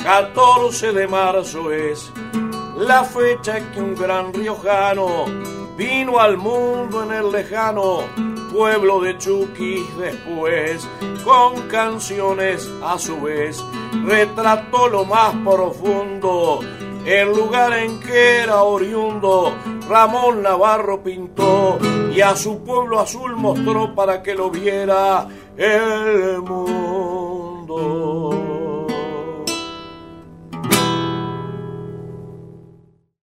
14 de marzo es la fecha en que un gran riojano vino al mundo en el lejano pueblo de Chuquis. Después, con canciones a su vez, retrató lo más profundo el lugar en que era oriundo. Ramón Navarro pintó y a su pueblo azul mostró para que lo viera el mundo.